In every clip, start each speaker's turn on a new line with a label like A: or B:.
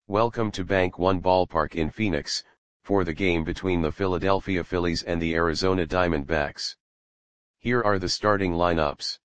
A: Welcome to Bank One Ballpark in Phoenix, for the game between the Philadelphia Phillies and the Arizona Diamondbacks. Here are the starting lineups.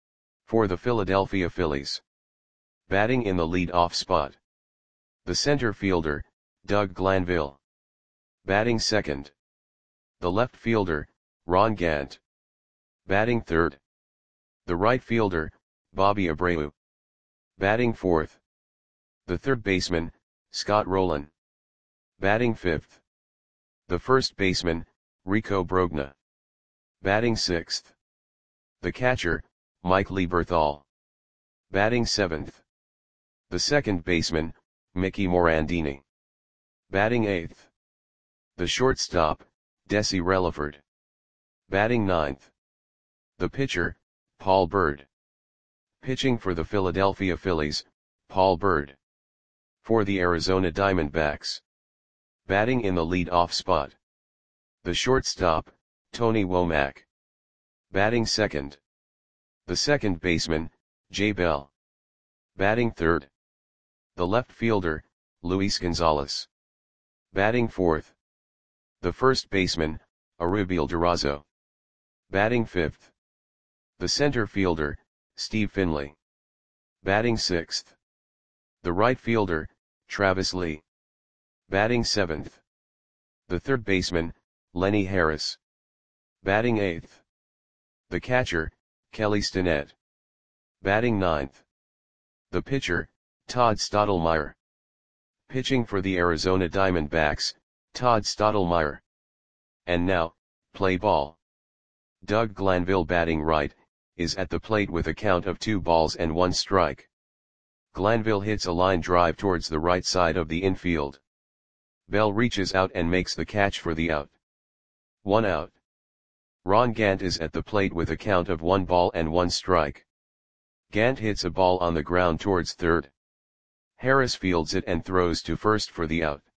A: For the Philadelphia Phillies. Batting in the lead-off spot. The center fielder, Doug Glanville. Batting second. The left fielder, Ron Gant. Batting third. The right fielder, Bobby Abreu. Batting fourth. The third baseman, Scott Rolen. Batting fifth. The first baseman, Rico Brogna. Batting sixth. The catcher, Mike Lieberthal. Batting seventh. The second baseman, Mickey Morandini. Batting eighth. The shortstop, Desi Relaford. Batting ninth. The pitcher, Paul Bird. Pitching for the Philadelphia Phillies, Paul Bird. For the Arizona Diamondbacks. Batting in the lead-off spot. The shortstop, Tony Womack. Batting second. The second baseman, Jay Bell. Batting third. The left fielder, Luis Gonzalez. Batting fourth. The first baseman, Arubiel Durazo. Batting fifth. The center fielder, Steve Finley. Batting sixth. The right fielder, Travis Lee. Batting seventh. The third baseman, Lenny Harris. Batting eighth. The catcher, Kelly Stinnett. Batting ninth. The pitcher, Todd Stottlemyre. Pitching for the Arizona Diamondbacks, Todd Stottlemyre. And now, play ball. Doug Glanville batting right, is at the plate with a count of 2 balls and 1 strike. Glanville hits a line drive towards the right side of the infield. Bell reaches out and makes the catch for the out. 1 out. Ron Gant is at the plate with a count of 1 ball and 1 strike. Gant hits a ball on the ground towards third. Harris fields it and throws to first for the out.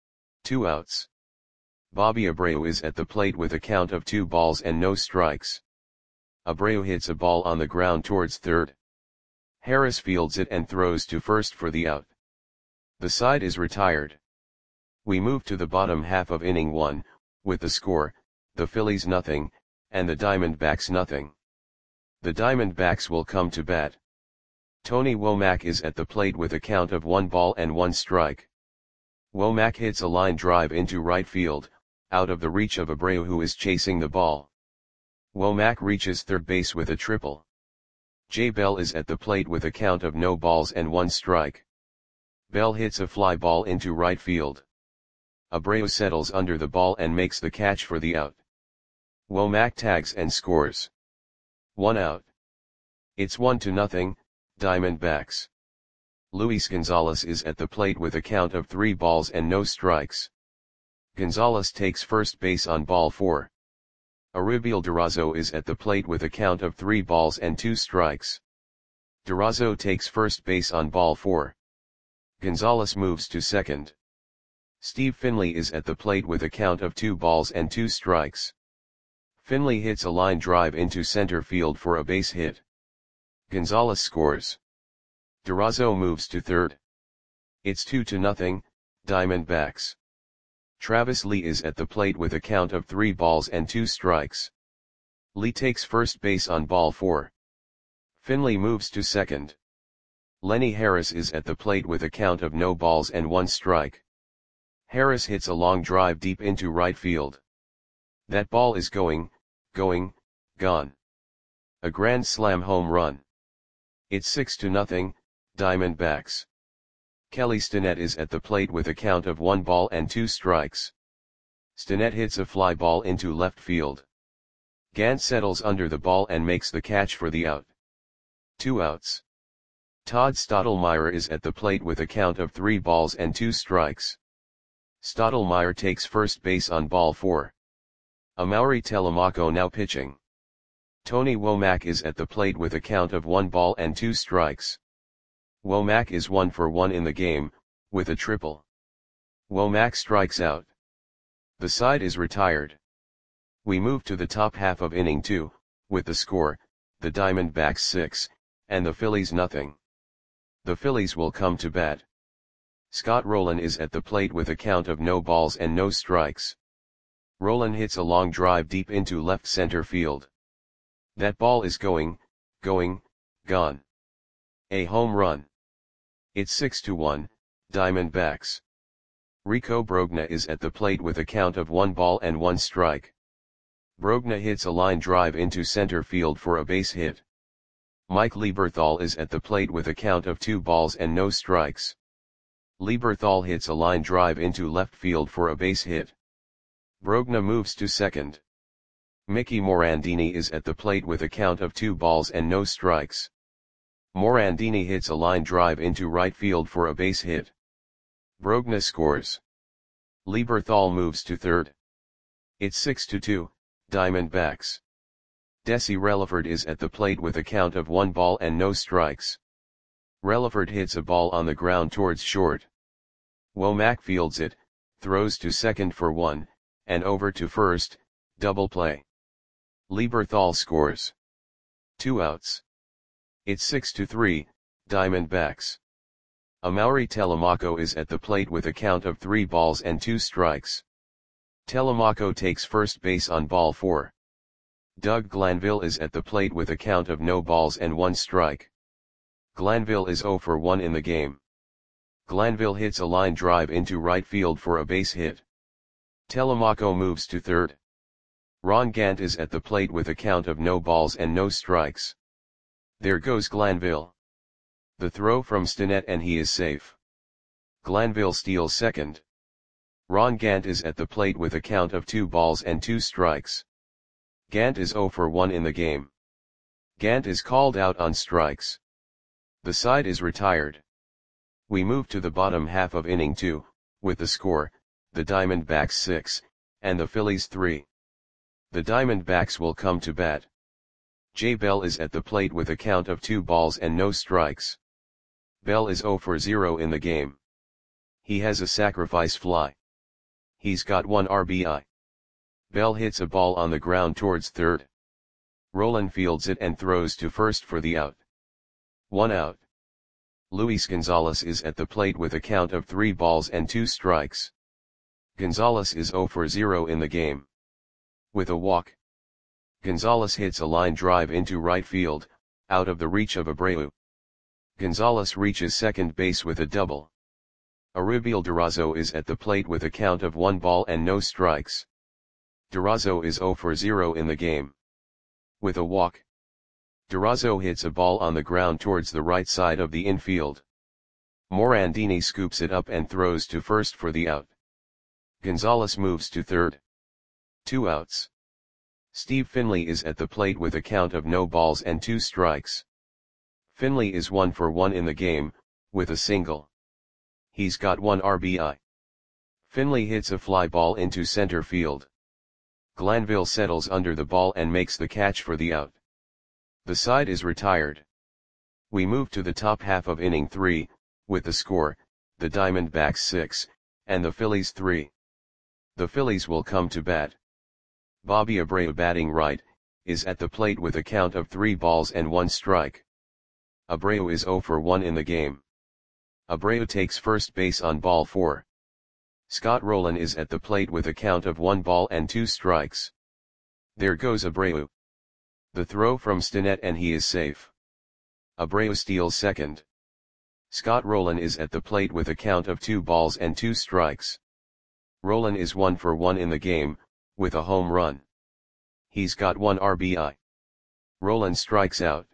A: 2 outs. Bobby Abreu is at the plate with a count of 2 balls and no strikes. Abreu hits a ball on the ground towards third. Harris fields it and throws to first for the out. The side is retired. We move to the bottom half of inning 1, with the score, the Phillies nothing, and the Diamondbacks nothing. The Diamondbacks will come to bat. Tony Womack is at the plate with a count of 1 ball and 1 strike. Womack hits a line drive into right field, out of the reach of Abreu who is chasing the ball. Womack reaches third base with a triple. Jay Bell is at the plate with a count of no balls and 1 strike. Bell hits a fly ball into right field. Abreu settles under the ball and makes the catch for the out. Womack tags and scores. 1 out. It's 1-0, Diamondbacks. Luis Gonzalez is at the plate with a count of 3 balls and no strikes. Gonzalez takes first base on ball 4. Arubiel Durazo is at the plate with a count of 3 balls and 2 strikes. Durazo takes first base on ball 4. Gonzalez moves to second. Steve Finley is at the plate with a count of 2 balls and 2 strikes. Finley hits a line drive into center field for a base hit. Gonzalez scores. Durazo moves to third. It's 2-0, Diamondbacks. Travis Lee is at the plate with a count of 3 balls and 2 strikes. Lee takes first base on ball 4. Finley moves to second. Lenny Harris is at the plate with a count of no balls and 1 strike. Harris hits a long drive deep into right field. That ball is gone. A grand slam home run. It's 6-0, Diamondbacks. Kelly Stinnett is at the plate with a count of 1 ball and 2 strikes. Stinnett hits a fly ball into left field. Gant settles under the ball and makes the catch for the out. 2 outs. Todd Stottlemyre is at the plate with a count of 3 balls and 2 strikes. Stottlemyre takes first base on ball 4. Amaury Telemaco now pitching. Tony Womack is at the plate with a count of 1 ball and 2 strikes. Womack is 1 for 1 in the game, with a triple. Womack strikes out. The side is retired. We move to the top half of inning 2, with the score, the Diamondbacks 6, and the Phillies nothing. The Phillies will come to bat. Scott Rowland is at the plate with a count of no balls and no strikes. Rowland hits a long drive deep into left center field. That ball is gone. A home run. It's 6-1, Diamondbacks. Rico Brogna is at the plate with a count of 1 ball and 1 strike. Brogna hits a line drive into center field for a base hit. Mike Lieberthal is at the plate with a count of 2 balls and no strikes. Lieberthal hits a line drive into left field for a base hit. Brogna moves to second. Mickey Morandini is at the plate with a count of 2 balls and no strikes. Morandini hits a line drive into right field for a base hit. Brogna scores. Lieberthal moves to third. It's 6-2, Diamondbacks. Desi Relaford is at the plate with a count of 1 ball and no strikes. Relaford hits a ball on the ground towards short. Womack fields it, throws to second for 1, and over to first, double play. Lieberthal scores. 2 outs. It's 6-3, Diamondbacks. Amaury Telemaco is at the plate with a count of 3 balls and 2 strikes. Telemaco takes first base on ball 4. Doug Glanville is at the plate with a count of no balls and 1 strike. Glanville is 0 for 1 in the game. Glanville hits a line drive into right field for a base hit. Telemaco moves to third. Ron Gant is at the plate with a count of no balls and no strikes. There goes Glanville. The throw from Stinnett and he is safe. Glanville steals second. Ron Gant is at the plate with a count of 2 balls and 2 strikes. Gant is 0 for 1 in the game. Gant is called out on strikes. The side is retired. We move to the bottom half of inning 2, with the score, the Diamondbacks 6, and the Phillies 3. The Diamondbacks will come to bat. Jay Bell is at the plate with a count of 2 balls and no strikes. Bell is 0 for 0 in the game. He has a sacrifice fly. He's got 1 RBI. Bell hits a ball on the ground towards third. Rowland fields it and throws to first for the out. 1 out. Luis Gonzalez is at the plate with a count of 3 balls and 2 strikes. Gonzalez is 0 for 0 in the game. With a walk. Gonzalez hits a line drive into right field, out of the reach of Abreu. Gonzalez reaches second base with a double. Aribiel Durazo is at the plate with a count of 1 ball and no strikes. Durazo is 0 for 0 in the game. With a walk. Durazo hits a ball on the ground towards the right side of the infield. Morandini scoops it up and throws to first for the out. Gonzalez moves to third. 2 outs. Steve Finley is at the plate with a count of no balls and 2 strikes. Finley is 1 for 1 in the game, with a single. He's got 1 RBI. Finley hits a fly ball into center field. Glanville settles under the ball and makes the catch for the out. The side is retired. We move to the top half of inning 3, with the score, the Diamondbacks 6, and the Phillies 3. The Phillies will come to bat. Bobby Abreu batting right, is at the plate with a count of 3 balls and 1 strike. Abreu is 0 for 1 in the game. Abreu takes first base on ball 4. Scott Rowland is at the plate with a count of 1 ball and 2 strikes. There goes Abreu. The throw from Stinnett and he is safe. Abreu steals second. Scott Rowland is at the plate with a count of 2 balls and 2 strikes. Rowland is 1 for 1 in the game, with a home run. He's got 1 RBI. Rowland strikes out.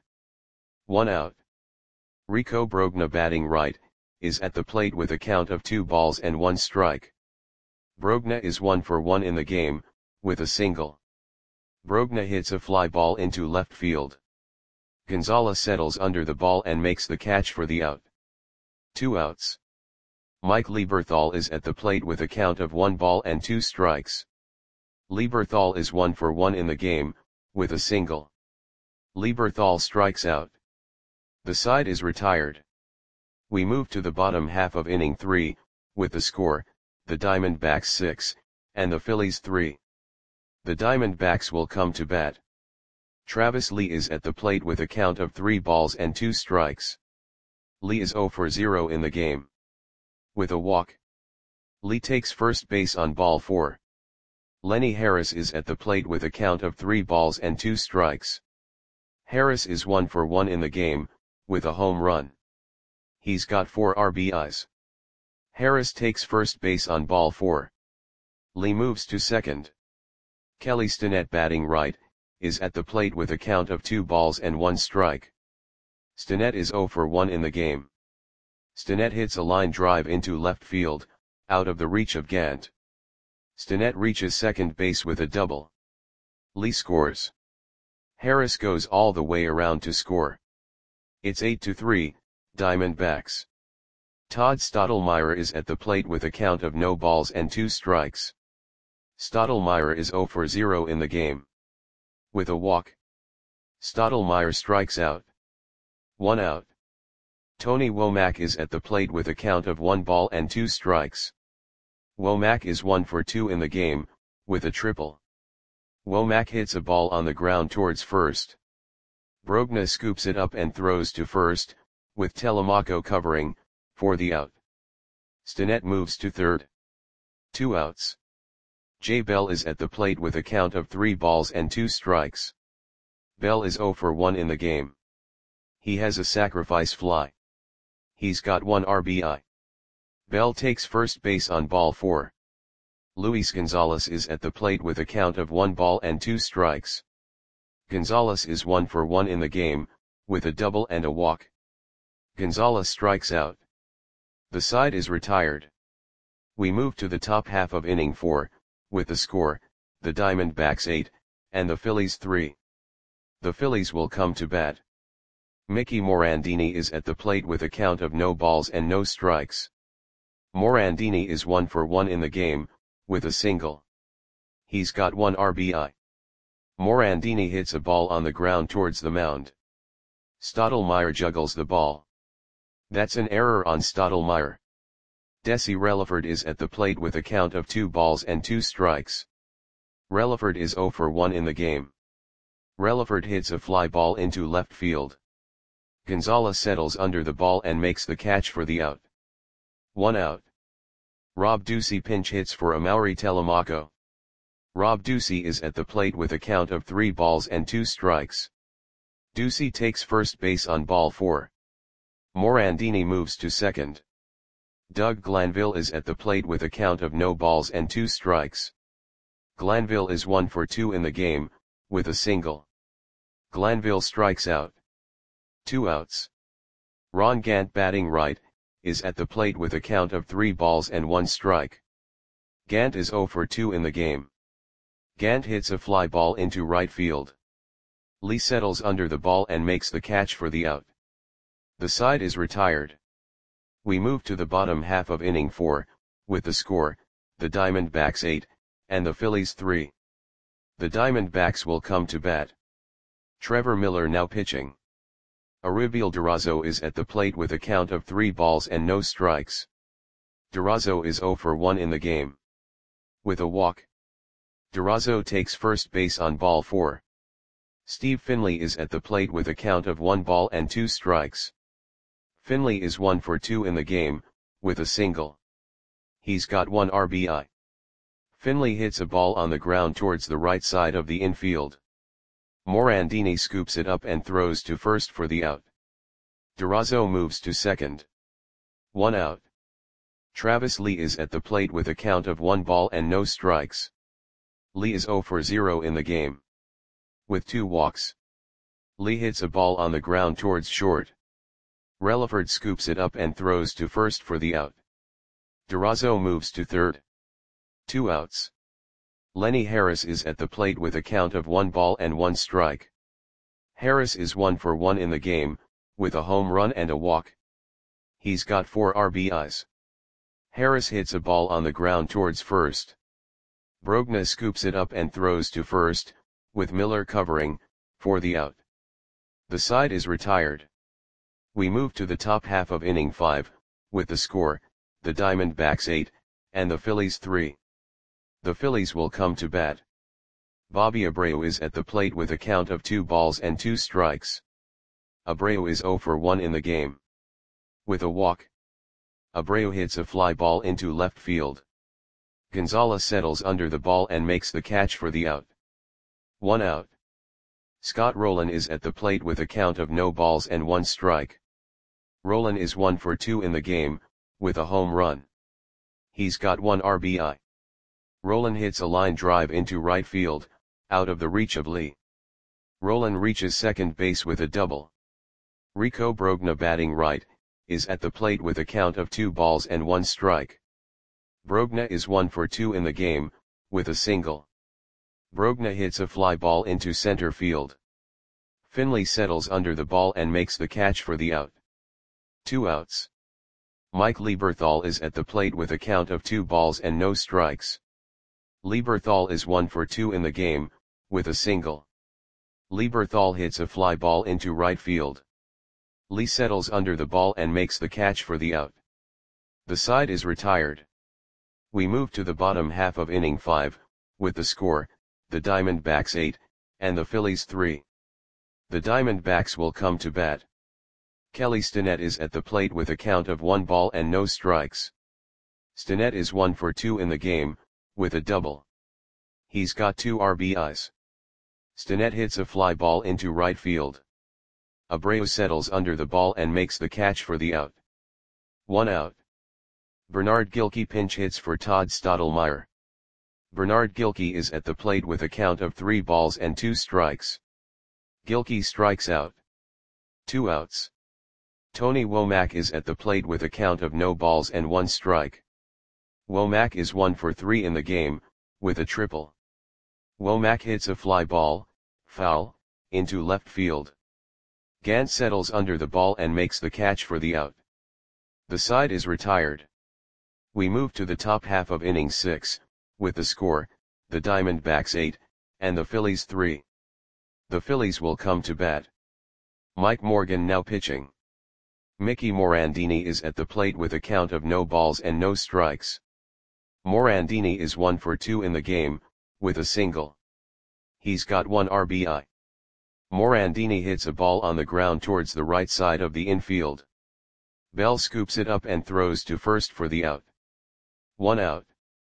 A: 1 out. Rico Brogna batting right, is at the plate with a count of 2 balls and 1 strike. Brogna is 1 for 1 in the game, with a single. Brogna hits a fly ball into left field. Gonzalez settles under the ball and makes the catch for the out. 2 outs. Mike Lieberthal is at the plate with a count of 1 ball and 2 strikes. Lieberthal is 1 for 1 in the game, with a single. Lieberthal strikes out. The side is retired. We move to the bottom half of inning 3, with the score, the Diamondbacks 6, and the Phillies 3. The Diamondbacks will come to bat. Travis Lee is at the plate with a count of 3 balls and 2 strikes. Lee is 0 for 0 in the game. With a walk. Lee takes first base on ball 4. Lenny Harris is at the plate with a count of 3 balls and 2 strikes. Harris is 1 for 1 in the game, with a home run. He's got 4 RBIs. Harris takes first base on ball 4. Lee moves to second. Kelly Stinnett, batting right, is at the plate with a count of 2 balls and 1 strike. Stinnett is 0 for 1 in the game. Stinnett hits a line drive into left field, out of the reach of Gant. Stinnett reaches second base with a double. Lee scores. Harris goes all the way around to score. It's 8-3, Diamondbacks. Todd Stottlemyre is at the plate with a count of no balls and 2 strikes. Stottlemyre is 0 for 0 in the game. With a walk. Stottlemyre strikes out. 1 out. Tony Womack is at the plate with a count of 1 ball and 2 strikes. Womack is 1 for 2 in the game, with a triple. Womack hits a ball on the ground towards first. Brogna scoops it up and throws to first, with Telemaco covering, for the out. Stinnett moves to third. 2 outs. Jay Bell is at the plate with a count of 3 balls and 2 strikes. Bell is 0 for 1 in the game. He has a sacrifice fly. He's got 1 RBI. Bell takes first base on ball 4. Luis Gonzalez is at the plate with a count of 1 ball and 2 strikes. Gonzalez is 1 for 1 in the game, with a double and a walk. Gonzalez strikes out. The side is retired. We move to the top half of inning 4, with the score, the Diamondbacks 8, and the Phillies 3. The Phillies will come to bat. Mickey Morandini is at the plate with a count of no balls and no strikes. Morandini is 1 for 1 in the game, with a single. He's got 1 RBI. Morandini hits a ball on the ground towards the mound. Stottlemyre juggles the ball. That's an error on Stottlemyre. Desi Relaford is at the plate with a count of 2 balls and 2 strikes. Relaford is 0 for 1 in the game. Relaford hits a fly ball into left field. Gonzalez settles under the ball and makes the catch for the out. 1 out. Rob Ducey pinch hits for Amaury Telemaco. Rob Ducey is at the plate with a count of 3 balls and 2 strikes. Ducey takes first base on ball 4. Morandini moves to second. Doug Glanville is at the plate with a count of no balls and 2 strikes. Glanville is 1 for 2 in the game, with a single. Glanville strikes out. 2 outs. Ron Gant, batting right, is at the plate with a count of 3 balls and 1 strike. Gant is 0 for 2 in the game. Gant hits a fly ball into right field. Lee settles under the ball and makes the catch for the out. The side is retired. We move to the bottom half of inning 4, with the score, the Diamondbacks 8, and the Phillies 3. The Diamondbacks will come to bat. Trevor Miller now pitching. Aribiel Durazo is at the plate with a count of 3 balls and no strikes. Durazo is 0 for 1 in the game. With a walk. Durazo takes first base on ball 4. Steve Finley is at the plate with a count of 1 ball and 2 strikes. Finley is 1 for 2 in the game, with a single. He's got 1 RBI. Finley hits a ball on the ground towards the right side of the infield. Morandini scoops it up and throws to first for the out. Durazo moves to second. 1 out. Travis Lee is at the plate with a count of 1 ball and no strikes. Lee is 0 for 0 in the game. With 2 walks. Lee hits a ball on the ground towards short. Relaford scoops it up and throws to first for the out. Durazo moves to third. 2 outs. Lenny Harris is at the plate with a count of 1 ball and 1 strike. Harris is 1 for 1 in the game, with a home run and a walk. He's got 4 RBIs. Harris hits a ball on the ground towards first. Brogna scoops it up and throws to first, with Miller covering, for the out. The side is retired. We move to the top half of inning 5, with the score, the Diamondbacks 8, and the Phillies 3. The Phillies will come to bat. Bobby Abreu is at the plate with a count of 2 balls and 2 strikes. Abreu is 0 for 1 in the game. With a walk. Abreu hits a fly ball into left field. Gonzalez settles under the ball and makes the catch for the out. 1 out. Scott Rolen is at the plate with a count of no balls and 1 strike. Rolen is 1 for 2 in the game, with a home run. He's got 1 RBI. Rolen hits a line drive into right field, out of the reach of Lee. Rolen reaches second base with a double. Rico Brogna, batting right, is at the plate with a count of 2 balls and 1 strike. Brogna is 1 for 2 in the game, with a single. Brogna hits a fly ball into center field. Finley settles under the ball and makes the catch for the out. 2 outs. Mike Lieberthal is at the plate with a count of 2 balls and no strikes. Lieberthal is 1 for 2 in the game, with a single. Lieberthal hits a fly ball into right field. Lee settles under the ball and makes the catch for the out. The side is retired. We move to the bottom half of inning 5, with the score, the Diamondbacks 8, and the Phillies 3. The Diamondbacks will come to bat. Kelly Stinnett is at the plate with a count of 1 ball and no strikes. Stinnett is 1 for 2 in the game, with a double. He's got 2 RBIs. Stinnett hits a fly ball into right field. Abreu settles under the ball and makes the catch for the out. 1 out. Bernard Gilkey pinch hits for Todd Stottlemyre. Bernard Gilkey is at the plate with a count of 3 balls and 2 strikes. Gilkey strikes out. 2 outs. Tony Womack is at the plate with a count of no balls and 1 strike. Womack is 1 for 3 in the game, with a triple. Womack hits a fly ball, foul, into left field. Gant settles under the ball and makes the catch for the out. The side is retired. We move to the top half of inning 6, with the score, the Diamondbacks 8, and the Phillies 3. The Phillies will come to bat. Mike Morgan now pitching. Mickey Morandini is at the plate with a count of no balls and no strikes. Morandini is 1 for 2 in the game, with a single. He's got 1 RBI. Morandini hits a ball on the ground towards the right side of the infield. Bell scoops it up and throws to first for the out. 1 out.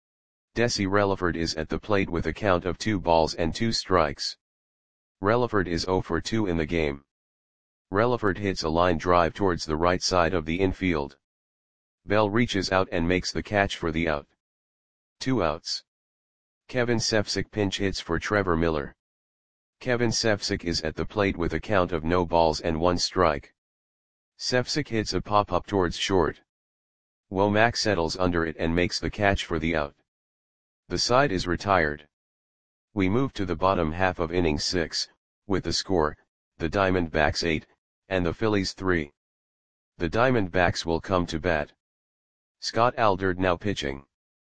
A: Desi Relaford is at the plate with a count of 2 balls and 2 strikes. Relaford is 0 for 2 in the game. Relaford hits a line drive towards the right side of the infield. Bell reaches out and makes the catch for the out. 2 outs. Kevin Sefcik pinch hits for Trevor Miller. Kevin Sefcik is at the plate with a count of no balls and 1 strike. Sefcik hits a pop-up towards short. Womack settles under it and makes the catch for the out. The side is retired. We move to the bottom half of inning 6, with the score, the Diamondbacks 8, and the Phillies 3. The Diamondbacks will come to bat. Scott Alderd now pitching.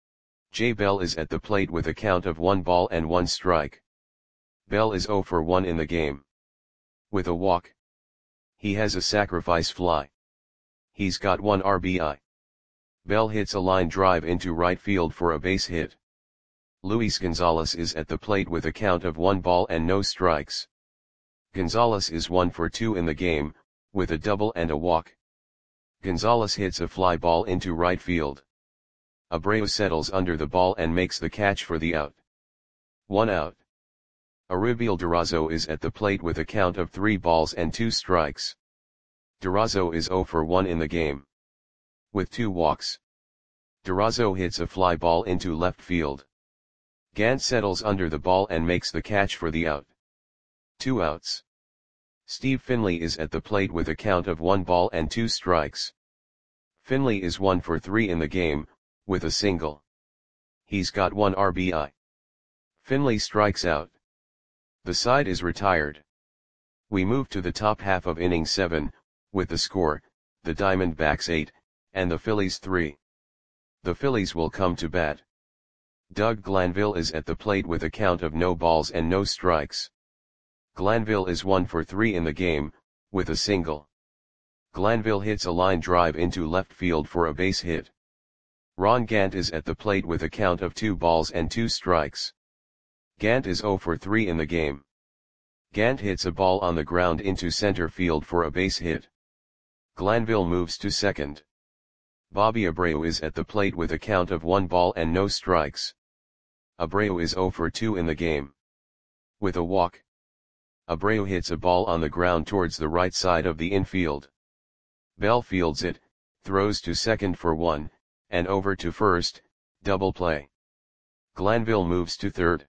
A: Jay Bell is at the plate with a count of 1 ball and 1 strike. Bell is 0 for 1 in the game. With a walk. He has a sacrifice fly. He's got 1 RBI. Bell hits a line drive into right field for a base hit. Luis Gonzalez is at the plate with a count of 1 ball and no strikes. Gonzalez is 1 for 2 in the game, with a double and a walk. Gonzalez hits a fly ball into right field. Abreu settles under the ball and makes the catch for the out. 1 out. Aribiel Durazo is at the plate with a count of 3 balls and 2 strikes. Durazo is 0 for 1 in the game. With 2 walks. Durazo hits a fly ball into left field. Gant settles under the ball and makes the catch for the out. 2 outs. Steve Finley is at the plate with a count of 1 ball and 2 strikes. Finley is 1 for 3 in the game, with a single. He's got 1 RBI. Finley strikes out. The side is retired. We move to the top half of inning 7, with the score, the Diamondbacks 8, and the Phillies 3. The Phillies will come to bat. Doug Glanville is at the plate with a count of no balls and no strikes. Glanville is 1 for 3 in the game, with a single. Glanville hits a line drive into left field for a base hit. Ron Gant is at the plate with a count of 2 balls and 2 strikes. Gant is 0 for 3 in the game. Gant hits a ball on the ground into center field for a base hit. Glanville moves to second. Bobby Abreu is at the plate with a count of 1 ball and no strikes. Abreu is 0 for 2 in the game. With a walk, Abreu hits a ball on the ground towards the right side of the infield. Bell fields it, throws to second for 1, and over to first, double play. Glanville moves to third.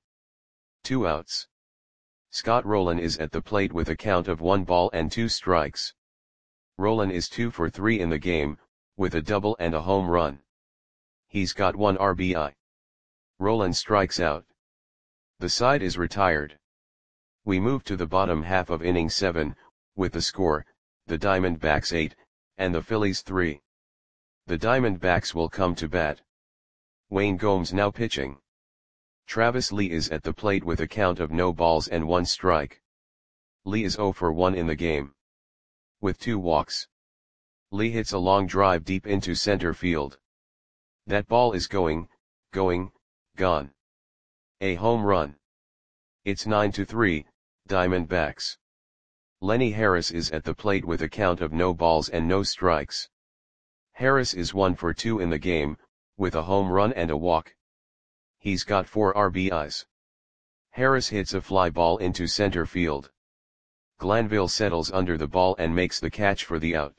A: 2 outs. Scott Rolen is at the plate with a count of 1 ball and 2 strikes. Rolen is 2 for 3 in the game, with a double and a home run. He's got 1 RBI. Rolen strikes out. The side is retired. We move to the bottom half of inning 7, with the score, the Diamondbacks 8, and the Phillies 3. The Diamondbacks will come to bat. Wayne Gomes now pitching. Travis Lee is at the plate with a count of no balls and 1 strike. Lee is 0 for 1 in the game. With 2 walks. Lee hits a long drive deep into center field. That ball is going, gone. A home run. It's 9-3, Diamondbacks. Lenny Harris is at the plate with a count of no balls and no strikes. Harris is 1 for 2 in the game, with a home run and a walk. He's got 4 RBIs. Harris hits a fly ball into center field. Glanville settles under the ball and makes the catch for the out.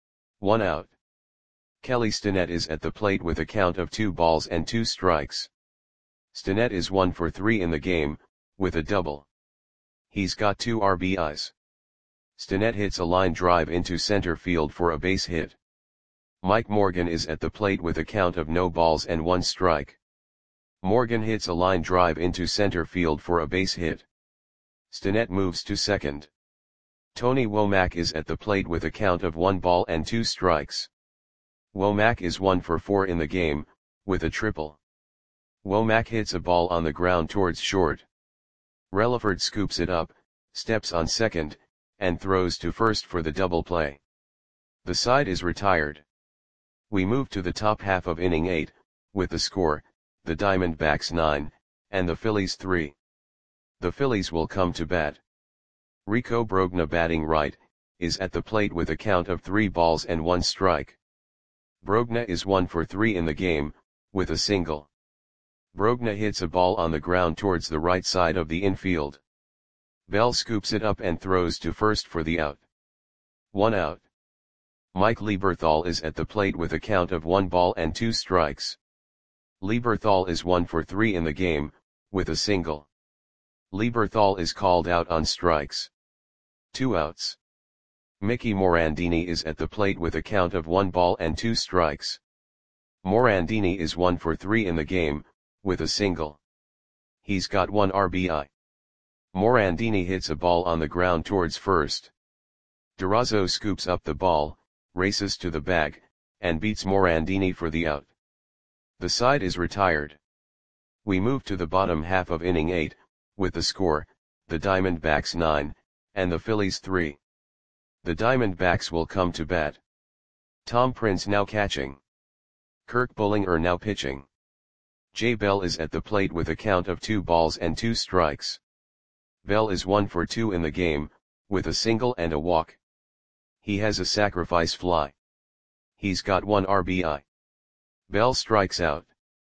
A: 1 out. Kelly Stinnett is at the plate with a count of 2 balls and 2 strikes. Stinnett is 1 for 3 in the game, with a double. He's got 2 RBIs. Stinnett hits a line drive into center field for a base hit. Mike Morgan is at the plate with a count of no balls and 1 strike. Morgan hits a line drive into center field for a base hit. Stinnett moves to second. Tony Womack is at the plate with a count of 1 ball and 2 strikes. Womack is 1 for 4 in the game, with a triple. Womack hits a ball on the ground towards short. Relaford scoops it up, steps on second, and throws to first for the double play. The side is retired. We move to the top half of inning 8, with the score, the Diamondbacks 9, and the Phillies 3. The Phillies will come to bat. Rico Brogna batting right, is at the plate with a count of 3 balls and 1 strike. Brogna is 1 for 3 in the game, with a single. Brogna hits a ball on the ground towards the right side of the infield. Bell scoops it up and throws to first for the out. 1 out. Mike Lieberthal is at the plate with a count of 1 ball and 2 strikes. Lieberthal is 1 for 3 in the game, with a single. Lieberthal is called out on strikes. 2 outs. Mickey Morandini is at the plate with a count of 1 ball and 2 strikes. Morandini is 1 for 3 in the game, with a single. He's got 1 RBI. Morandini hits a ball on the ground towards first. Durazo scoops up the ball, races to the bag, and beats Morandini for the out. The side is retired. We move to the bottom half of inning 8, with the score, the Diamondbacks 9, and the Phillies 3. The Diamondbacks will come to bat. Tom Prince now catching. Kirk Bullinger now pitching. Jay Bell is at the plate with a count of 2 balls and 2 strikes. Bell is 1 for 2 in the game, with a single and a walk. He has a sacrifice fly. He's got 1 RBI. Bell strikes out.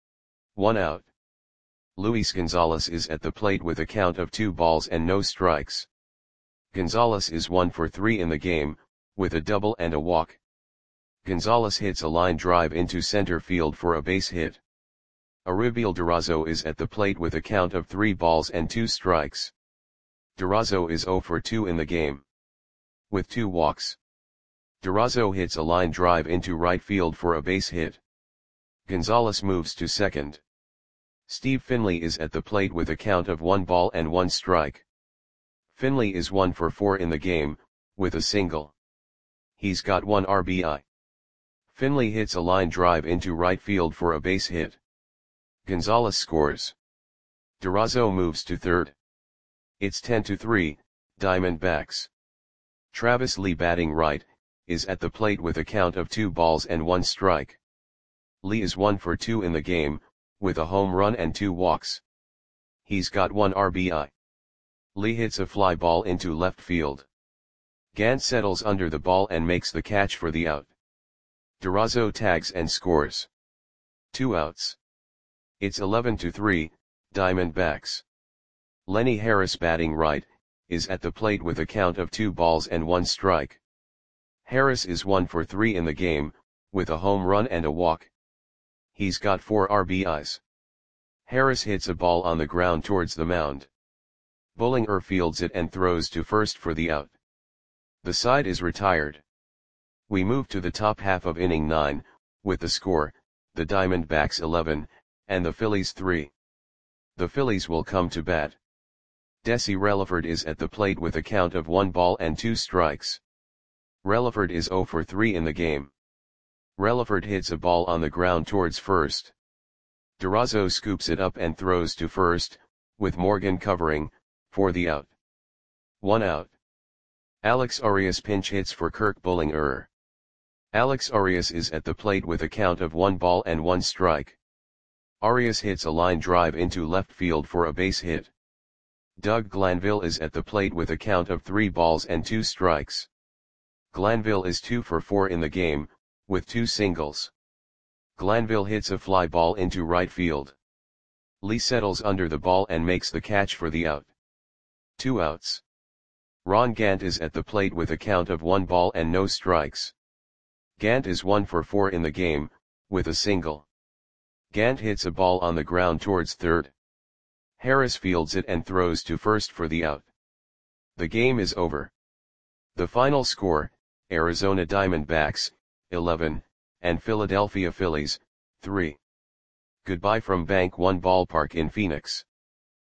A: 1 out. Luis Gonzalez is at the plate with a count of 2 balls and no strikes. Gonzalez is 1 for 3 in the game, with a double and a walk. Gonzalez hits a line drive into center field for a base hit. Aribiel Durazo is at the plate with a count of 3 balls and 2 strikes. Durazo is 0 for 2 in the game. With 2 walks. Durazo hits a line drive into right field for a base hit. Gonzalez moves to second. Steve Finley is at the plate with a count of 1 ball and 1 strike. Finley is 1 for 4 in the game, with a single. He's got 1 RBI. Finley hits a line drive into right field for a base hit. Gonzalez scores. Durazo moves to third. It's 10-3, Diamondbacks. Travis Lee batting right, is at the plate with a count of 2 balls and 1 strike. Lee is 1 for 2 in the game, with a home run and 2 walks. He's got 1 RBI. Lee hits a fly ball into left field. Gant settles under the ball and makes the catch for the out. Durazo tags and scores. 2 outs. It's 11-3, Diamondbacks. Lenny Harris batting right, is at the plate with a count of 2 balls and 1 strike. Harris is 1 for 3 in the game, with a home run and a walk. He's got 4 RBIs. Harris hits a ball on the ground towards the mound. Bullinger fields it and throws to first for the out. The side is retired. We move to the top half of inning 9, with the score, the Diamondbacks 11, and the Phillies 3. The Phillies will come to bat. Desi Relaford is at the plate with a count of 1 ball and 2 strikes. Relaford is 0 for 3 in the game. Relaford hits a ball on the ground towards first. Durazo scoops it up and throws to first, with Morgan covering, for the out. 1 out. Alex Arias pinch hits for Kirk Bullinger. Alex Arias is at the plate with a count of 1 ball and 1 strike. Arias hits a line drive into left field for a base hit. Doug Glanville is at the plate with a count of 3 balls and 2 strikes. Glanville is 2 for 4 in the game, with 2 singles. Glanville hits a fly ball into right field. Lee settles under the ball and makes the catch for the out. 2 outs. Ron Gant is at the plate with a count of 1 ball and no strikes. Gant is 1 for 4 in the game, with a single. Gant hits a ball on the ground towards third. Harris fields it and throws to first for the out. The game is over. The final score, Arizona Diamondbacks, 11, and Philadelphia Phillies, 3. Goodbye from Bank One Ballpark in Phoenix.